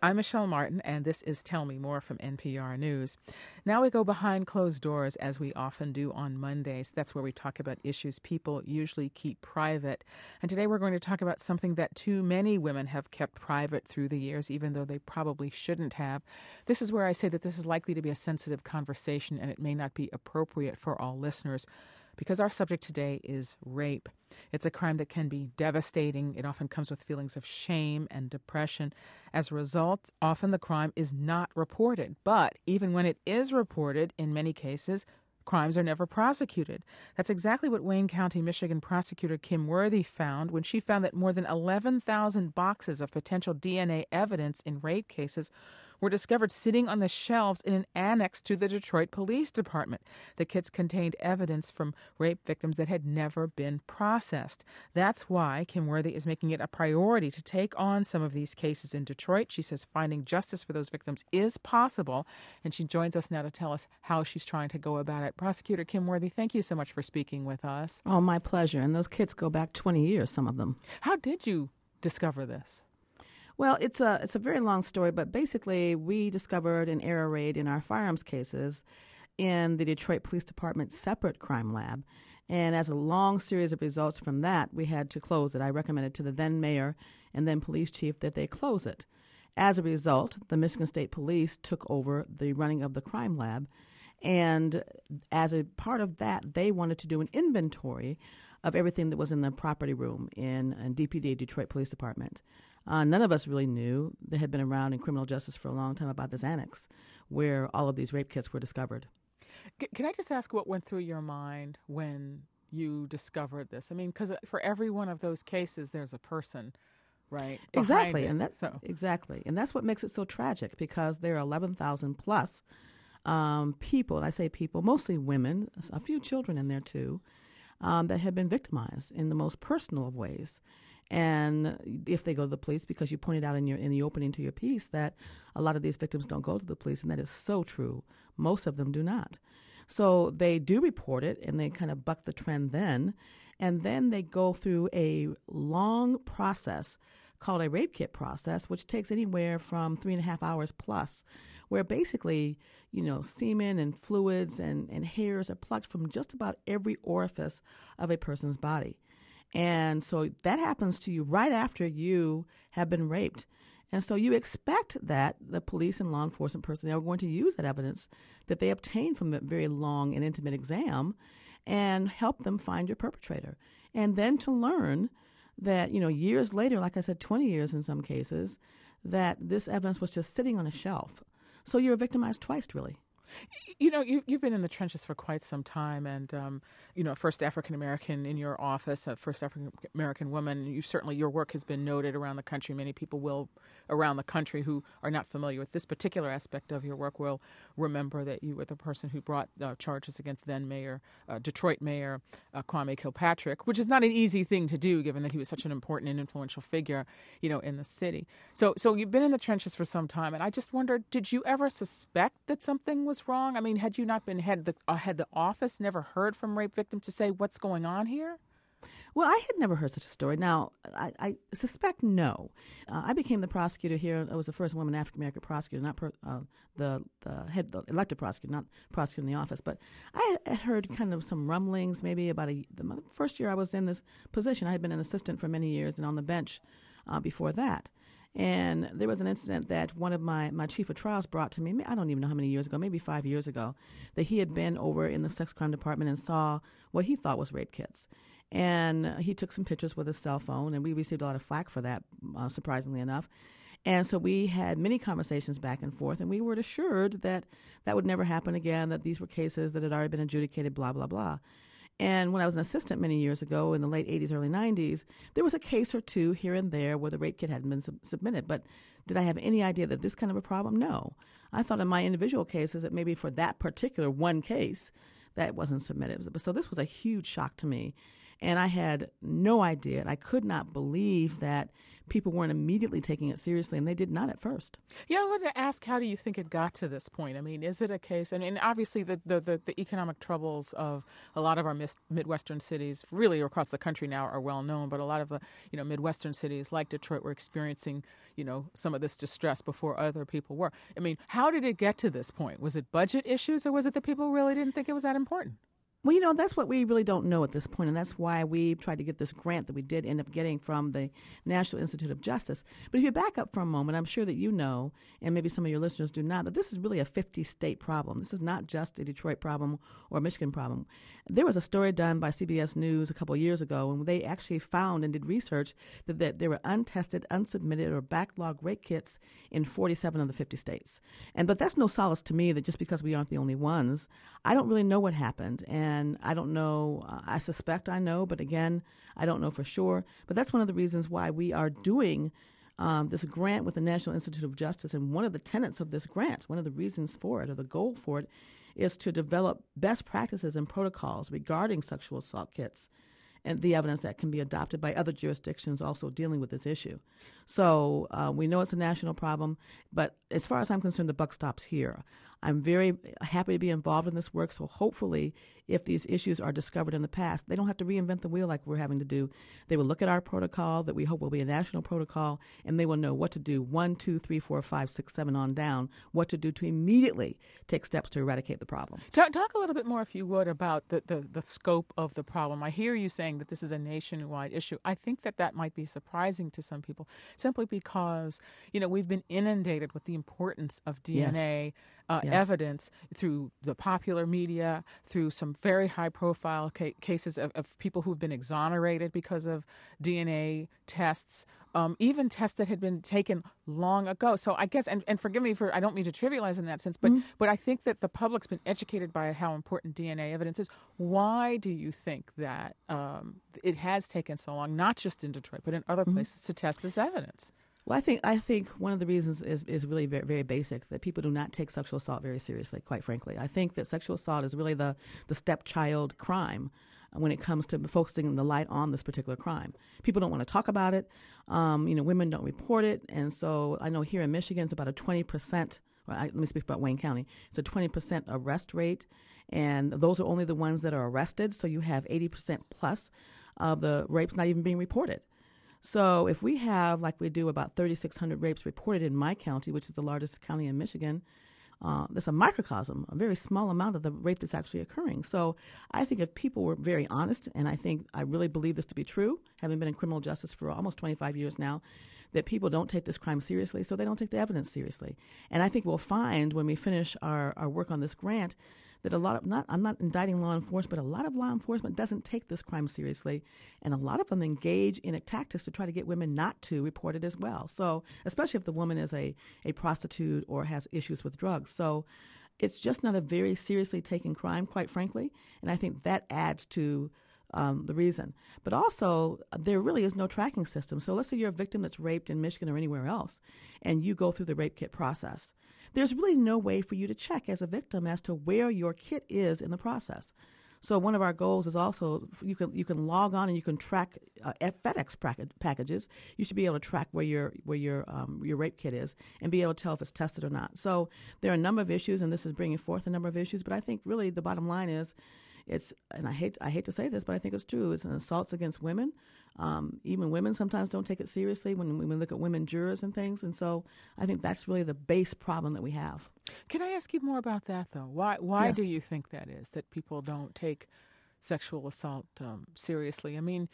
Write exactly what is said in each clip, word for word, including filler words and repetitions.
I'm Michelle Martin, and this is Tell Me More from N P R News. Now we go behind closed doors, as we often do on Mondays. That's where we talk about issues people usually keep private. And today we're going to talk about something that too many women have kept private through the years, even though they probably shouldn't have. This is where I say that this is likely to be a sensitive conversation, and it may not be appropriate for all listeners, because our subject today is rape. It's a crime that can be devastating. It often comes with feelings of shame and depression. As a result, often the crime is not reported. But even when it is reported, in many cases, crimes are never prosecuted. That's exactly what Wayne County, Michigan prosecutor Kim Worthy found when she found that more than eleven thousand boxes of potential D N A evidence in rape cases were discovered sitting on the shelves in an annex to the Detroit Police Department. The kits contained evidence from rape victims that had never been processed. That's why Kim Worthy is making it a priority to take on some of these cases in Detroit. She says finding justice for those victims is possible, and she joins us now to tell us how she's trying to go about it. Prosecutor Kim Worthy, thank you so much for speaking with us. Oh, my pleasure. And those kits go back twenty years, some of them. How did you discover this? Well, it's a it's a very long story, but basically we discovered an error rate in our firearms cases in the Detroit Police Department's separate crime lab. And as a long series of results from that, we had to close it. I recommended to the then mayor and then police chief that they close it. As a result, the Michigan State Police took over the running of the crime lab. And as a part of that, they wanted to do an inventory of everything that was in the property room in, in D P D, Detroit Police Department. Uh, none of us really knew. They had been around in criminal justice for a long time about this annex where all of these rape kits were discovered. C- can I just ask what went through your mind when you discovered this? I mean, because for every one of those cases, there's a person, right? Exactly, and that so. exactly, and that's what makes it so tragic, because there are eleven thousand plus um, people, and I say people, mostly women, a few children in there too, um, that have been victimized in the most personal of ways. And if they go to the police, because you pointed out in your in the opening to your piece that a lot of these victims don't go to the police, and that is so true. Most of them do not. So they do report it, and they kind of buck the trend then, and then they go through a long process called a rape kit process, which takes anywhere from three and a half hours plus, where basically, you know, semen and fluids and, and hairs are plucked from just about every orifice of a person's body. And so that happens to you right after you have been raped. And so you expect that the police and law enforcement personnel are going to use that evidence that they obtained from a very long and intimate exam and help them find your perpetrator. And then to learn that, you know, years later, like I said, twenty years in some cases, that this evidence was just sitting on a shelf. So you're victimized twice, really. You know, you, you've been in the trenches for quite some time, and, um, you know, first African-American in your office, a first African-American woman. You certainly, your work has been noted around the country. Many people will, around the country who are not familiar with this particular aspect of your work, will remember that you were the person who brought uh, charges against then-mayor, uh, Detroit Mayor uh, Kwame Kilpatrick, which is not an easy thing to do, given that he was such an important and influential figure, you know, in the city. So, so you've been in the trenches for some time, and I just wondered, did you ever suspect that something was wrong? I mean, had you not been, had the, uh, had the office never heard from rape victims to say what's going on here? Well, I had never heard such a story. Now, I, I suspect no. Uh, I became the prosecutor here. I was the first woman African-American prosecutor, not per, uh, the, the head, the elected prosecutor, not prosecutor in the office. But I had heard kind of some rumblings maybe about a, the first year I was in this position. I had been an assistant for many years and on the bench uh, before that. And there was an incident that one of my, my chief of trials brought to me, I don't even know how many years ago, maybe five years ago, that he had been over in the sex crime department and saw what he thought was rape kits. And he took some pictures with his cell phone, and we received a lot of flack for that, uh, surprisingly enough. And so we had many conversations back and forth, and we were assured that that would never happen again, that these were cases that had already been adjudicated, blah, blah, blah. And when I was an assistant many years ago in the late eighties, early nineties, there was a case or two here and there where the rape kit hadn't been sub- submitted. But did I have any idea that this kind of a problem? No. I thought in my individual cases that maybe for that particular one case, that wasn't submitted. So this was a huge shock to me. And I had no idea. I could not believe that people weren't immediately taking it seriously, and they did not at first. Yeah, I wanted to ask, how do you think it got to this point? I mean, is it a case, and, and obviously the, the, the, the economic troubles of a lot of our mis- Midwestern cities, really across the country now, are well known, but a lot of the, you know, Midwestern cities like Detroit were experiencing, you know, some of this distress before other people were. I mean, how did it get to this point? Was it budget issues, or was it that people really didn't think it was that important? Well, you know, that's what we really don't know at this point, and that's why we tried to get this grant that we did end up getting from the National Institute of Justice. But if you back up for a moment, I'm sure that you know, and maybe some of your listeners do not, that this is really a fifty-state problem. This is not just a Detroit problem or a Michigan problem. There was a story done by C B S News a couple of years ago, and they actually found and did research that, that there were untested, unsubmitted, or backlogged rape kits in forty-seven of the fifty states. And but that's no solace to me that just because we aren't the only ones, I don't really know what happened. And And I don't know, uh, I suspect I know, but again, I don't know for sure. But that's one of the reasons why we are doing um, this grant with the National Institute of Justice. And one of the tenets of this grant, one of the reasons for it, or the goal for it, is to develop best practices and protocols regarding sexual assault kits and the evidence that can be adopted by other jurisdictions also dealing with this issue. So uh, we know it's a national problem, but as far as I'm concerned, the buck stops here. I'm very happy to be involved in this work, so hopefully if these issues are discovered in the past, they don't have to reinvent the wheel like we're having to do. They will look at our protocol that we hope will be a national protocol, and they will know what to do, one, two, three, four, five, six, seven on down, what to do to immediately take steps to eradicate the problem. Talk, talk a little bit more, if you would, about the, the, the scope of the problem. I hear you saying that this is a nationwide issue. I think that that might be surprising to some people, simply because, you know, we've been inundated with the importance of D N A Yes. Uh, Yes. evidence through the popular media, through some very high-profile ca- cases of, of people who've been exonerated because of D N A tests, um, even tests that had been taken long ago. So I guess, and, and forgive me for, I don't mean to trivialize in that sense, but, mm-hmm. but I think that the public's been educated by how important D N A evidence is. Why do you think that um, it has taken so long, not just in Detroit, but in other mm-hmm. places, to test this evidence? Well, I think I think one of the reasons is, is really very, very basic, that people do not take sexual assault very seriously, quite frankly. I think that sexual assault is really the, the stepchild crime when it comes to focusing the light on this particular crime. People don't want to talk about it. Um, you know, women don't report it. And so I know here in Michigan it's about a twenty percent, well, I, let me speak about Wayne County, it's a twenty percent arrest rate. And those are only the ones that are arrested. So you have eighty percent plus of the rapes not even being reported. So if we have, like we do, about thirty-six hundred rapes reported in my county, which is the largest county in Michigan, uh, that's a microcosm, a very small amount of the rape that's actually occurring. So I think if people were very honest, and I think I really believe this to be true, having been in criminal justice for almost twenty-five years now, that people don't take this crime seriously, so they don't take the evidence seriously. And I think we'll find when we finish our, our work on this grant that a lot of, not I'm not indicting law enforcement, but a lot of law enforcement doesn't take this crime seriously, and a lot of them engage in tactics to try to get women not to report it as well. So especially if the woman is a, a prostitute or has issues with drugs. So it's just not a very seriously taken crime, quite frankly, and I think that adds to Um, the reason. But also, there really is no tracking system. So let's say you're a victim that's raped in Michigan or anywhere else, and you go through the rape kit process. There's really no way for you to check as a victim as to where your kit is in the process. So one of our goals is also you can you can log on and you can track uh, FedEx packages. You should be able to track where your where your um, your rape kit is and be able to tell if it's tested or not. So there are a number of issues, and this is bringing forth a number of issues. But I think really the bottom line is, it's, and I hate I hate to say this, but I think it's true. It's an assaults against women. Um, even women sometimes don't take it seriously when, when we look at women jurors and things. And so I think that's really the base problem that we have. Can I ask you more about that, though? Why why Yes. do you think that is, that people don't take sexual assault um, seriously? I mean,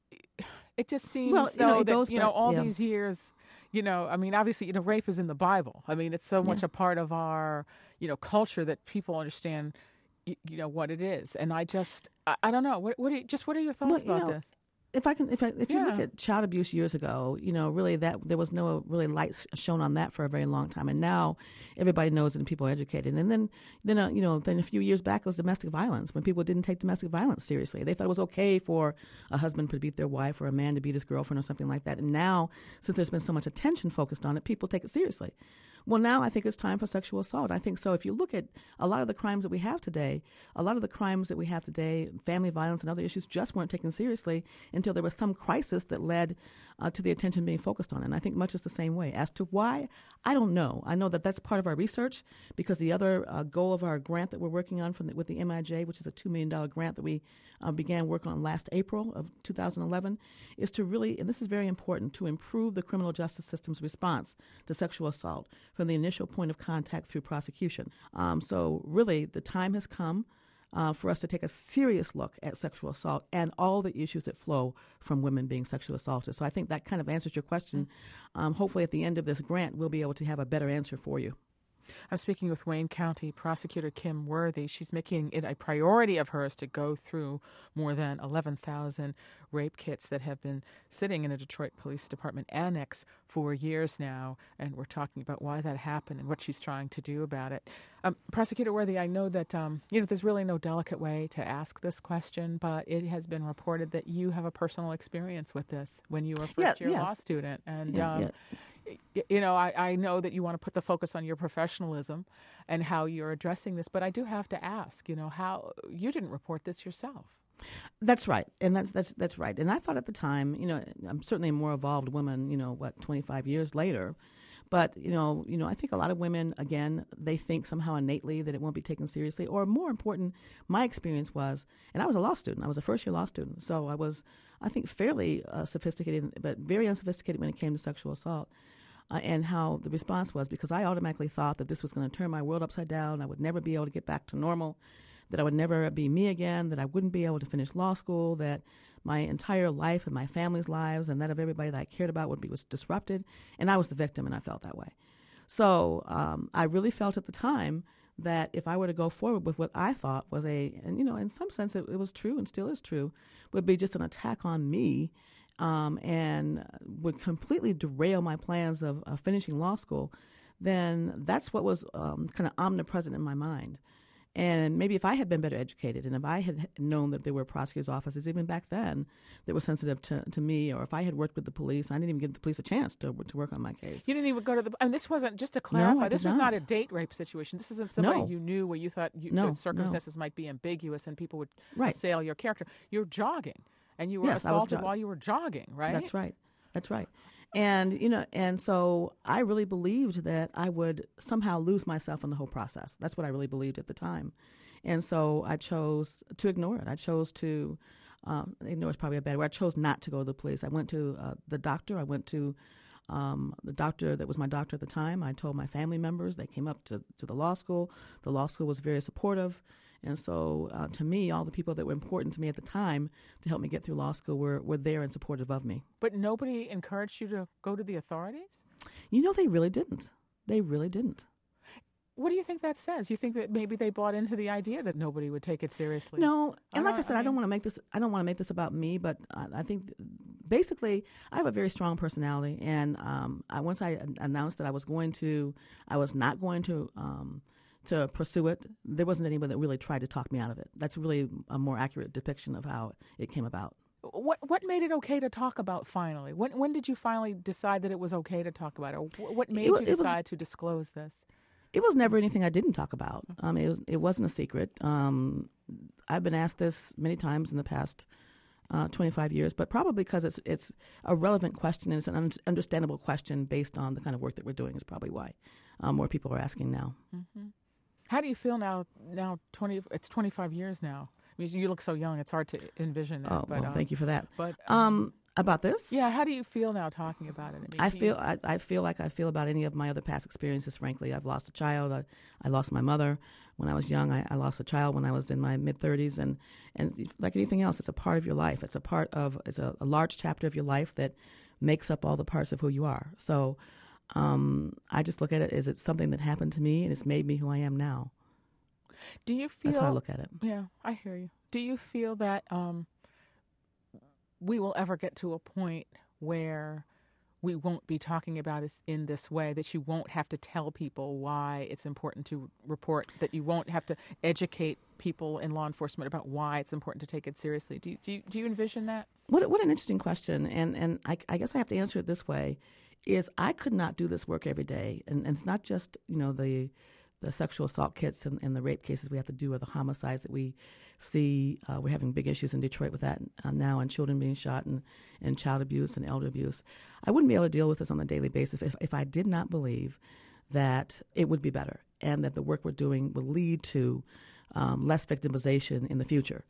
it just seems Well, you know, though it that, goes you know, back- all yeah. these years, you know, I mean, obviously, you know, rape is in the Bible. I mean, it's so much Yeah. a part of our, you know, culture that people understand, you, you know, what it is. And I just, I, I don't know. What, what are you, just what are your thoughts Well, you about know, this? If I can, if I, if you look Yeah. at child abuse years ago, you know, really that there was no really light s- shown on that for a very long time, and now everybody knows it and people are educated. And then, then uh, you know, then a few years back it was domestic violence, when people didn't take domestic violence seriously. They thought it was okay for a husband to beat their wife or a man to beat his girlfriend or something like that. And now, since there's been so much attention focused on it, people take it seriously. Well, now I think it's time for sexual assault. I think so. If you look at a lot of the crimes that we have today, a lot of the crimes that we have today, family violence and other issues, just weren't taken seriously until there was some crisis that led uh, to the attention being focused on it. And I think much is the same way. As to why, I don't know. I know that that's part of our research, because the other uh, goal of our grant that we're working on from the, with the M I J, which is a two million dollars grant that we uh, began work on last April of two thousand eleven, is to really, and this is very important, to improve the criminal justice system's response to sexual assault from the initial point of contact through prosecution. Um, so really, the time has come uh, for us to take a serious look at sexual assault and all the issues that flow from women being sexually assaulted. So I think that kind of answers your question. Um, hopefully at the end of this grant, we'll be able to have a better answer for you. I'm speaking with Wayne County Prosecutor Kim Worthy. She's making it a priority of hers to go through more than eleven thousand rape kits that have been sitting in a Detroit Police Department annex for years now, and we're talking about why that happened and what she's trying to do about it. Um, Prosecutor Worthy, I know that um, you know there's really no delicate way to ask this question, but it has been reported that you have a personal experience with this when you were a first-year yeah, yes. law student, and Yeah, um, yeah. You know, I, I know that you want to put the focus on your professionalism and how you're addressing this, but I do have to ask, you know, how you didn't report this yourself. That's right, and that's that's that's right. And I thought at the time, you know, I'm certainly a more evolved woman, you know, what, twenty-five years later. But, you know, you know, I think a lot of women, again, they think somehow innately that it won't be taken seriously. Or more important, my experience was, and I was a law student. I was a first-year law student. So I was, I think, fairly uh, sophisticated, but very unsophisticated when it came to sexual assault. Uh, and how the response was, because I automatically thought that this was going to turn my world upside down. I would never be able to get back to normal, that I would never be me again, that I wouldn't be able to finish law school, that my entire life and my family's lives and that of everybody that I cared about would be was disrupted. And I was the victim, and I felt that way. So um, I really felt at the time that if I were to go forward with what I thought was a, and you know, in some sense it, it was true and still is true, would be just an attack on me, um, and would completely derail my plans of, of finishing law school, then that's what was um, kind of omnipresent in my mind. And maybe if I had been better educated, and if I had known that there were prosecutors' offices even back then that were sensitive to, to me, or if I had worked with the police, I didn't even give the police a chance to to work on my case. You didn't even go to the, and this wasn't, just to clarify, No, I this did was not. not a date rape situation. This isn't somebody No. you knew where you thought you, No, the circumstances might be ambiguous and people would Right. assail your character. You're jogging, and you were Yes, I was assaulted jog- while you were jogging, right? That's right. That's right. And, you know, and so I really believed that I would somehow lose myself in the whole process. That's what I really believed at the time. And so I chose to ignore it. I chose to, um, ignore is probably a bad word. I chose not to go to the police. I went to uh, the doctor. I went to um, the doctor that was my doctor at the time. I told my family members. They came up to, to the law school. The law school was very supportive. And so uh, to me, all the people that were important to me at the time to help me get through law school were, were there and supportive of me. But nobody encouraged you to go to the authorities? You know, they really didn't. They really didn't. What do you think that says? You think that maybe they bought into the idea that nobody would take it seriously? No, and like I Uh, said, I I, don't mean- want to make this. I don't want to make this about me, but I, I think basically I have a very strong personality, and um, I, once I an- announced that I was going to, I was not going to um, to pursue it. There wasn't anyone that really tried to talk me out of it. That's really a more accurate depiction of how it came about. What what made it okay to talk about finally? When when did you finally decide that it was okay to talk about it? Or wh- what made wa- you it was- decide to disclose this? It was never anything I didn't talk about. Um, it was. It wasn't a secret. Um, I've been asked this many times in the past uh, twenty-five years, but probably because it's it's a relevant question and it's an un- understandable question based on the kind of work that we're doing is probably why um, more people are asking now. Mm-hmm. How do you feel now? Now twenty. It's twenty-five years now. I mean, you look so young. It's hard to envision that. Oh, but, well, um, thank you for that. But Um, about this? yeah, how do you feel now talking about it? mean, I do you- feel I, I feel like I feel about any of my other past experiences. Frankly, I've lost a child. I, I lost my mother when I was young. I, I lost a child when I was in my mid thirties, and and like anything else, it's a part of your life. It's a part of it's a, a large chapter of your life that makes up all the parts of who you are. So um, I just look at it as it's something that happened to me, and it's made me who I am now. Do you feel? That's how I look at it. Yeah, I hear you. Do you feel that um, we will ever get to a point where we won't be talking about it in this way, that you won't have to tell people why it's important to report, that you won't have to educate people in law enforcement about why it's important to take it seriously. Do you, do you, do you envision that? What what an interesting question, and and I, I guess I have to answer it this way: is I could not do this work every day, and, and it's not just you know the the sexual assault kits and, and the rape cases we have to do, or the homicides that we see. Uh, we're having big issues in Detroit with that uh, now, and children being shot, and, and child abuse and elder abuse. I wouldn't be able to deal with this on a daily basis if, if I did not believe that it would be better, and that the work we're doing will lead to um, less victimization in the future.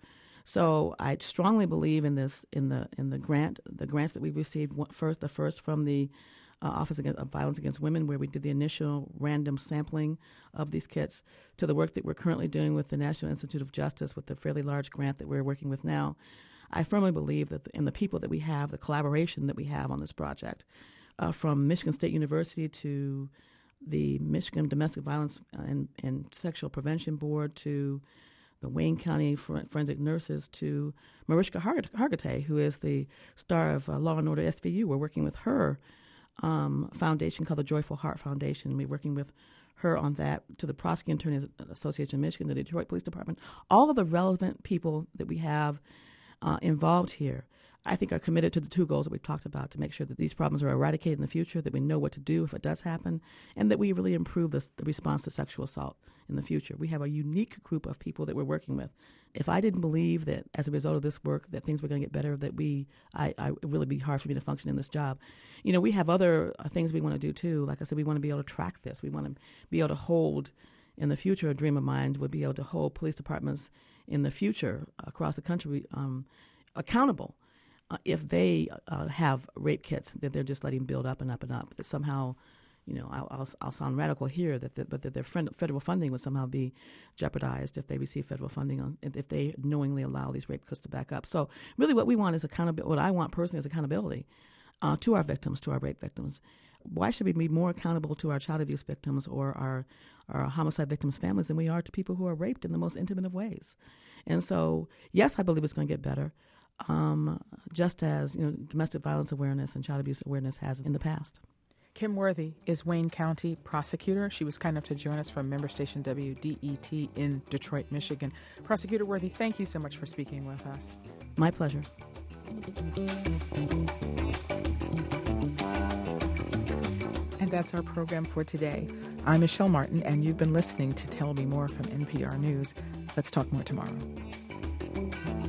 So I strongly believe in this, in the in the grant, the grants that we received. First, the first from the uh, Office of Violence Against Women, where we did the initial random sampling of these kits, to the work that we're currently doing with the National Institute of Justice with the fairly large grant that we're working with now. I firmly believe that in the people that we have, the collaboration that we have on this project, uh, from Michigan State University to the Michigan Domestic Violence and, and Sexual Prevention Board to the Wayne County Forensic Nurses to Mariska Hargitay, who is the star of uh, Law and Order S V U. We're working with her um, foundation called the Joyful Heart Foundation. We're working with her on that, to the Prosecuting Attorneys Association of Michigan, the Detroit Police Department. All of the relevant people that we have uh, involved here, I think, are committed to the two goals that we've talked about, to make sure that these problems are eradicated in the future, that we know what to do if it does happen, and that we really improve this, the response to sexual assault in the future. We have a unique group of people that we're working with. If I didn't believe that as a result of this work that things were going to get better, that we, I, I, it would really be hard for me to function in this job. You know, we have other uh, things we want to do too. Like I said, we want to be able to track this. We want to be able to hold, in the future, a dream of mine would be able to hold police departments in the future across the country um, accountable. Uh, if they uh, have rape kits that they're just letting build up and up and up, that somehow, you know, I'll, I'll, I'll sound radical here, that the, but that their friend, federal funding would somehow be jeopardized if they receive federal funding, on, if they knowingly allow these rape kits to back up. So really what we want is accountability. What I want personally is accountability uh, to our victims, to our rape victims. Why should we be more accountable to our child abuse victims or our, our homicide victims' families than we are to people who are raped in the most intimate of ways? And so, yes, I believe it's going to get better. Um, just as, you know, domestic violence awareness and child abuse awareness has in the past. Kim Worthy is Wayne County prosecutor. She was kind enough to join us from member station W D E T in Detroit, Michigan. Prosecutor Worthy, thank you so much for speaking with us. My pleasure. And that's our program for today. I'm Michelle Martin, and you've been listening to Tell Me More from N P R News. Let's talk more tomorrow.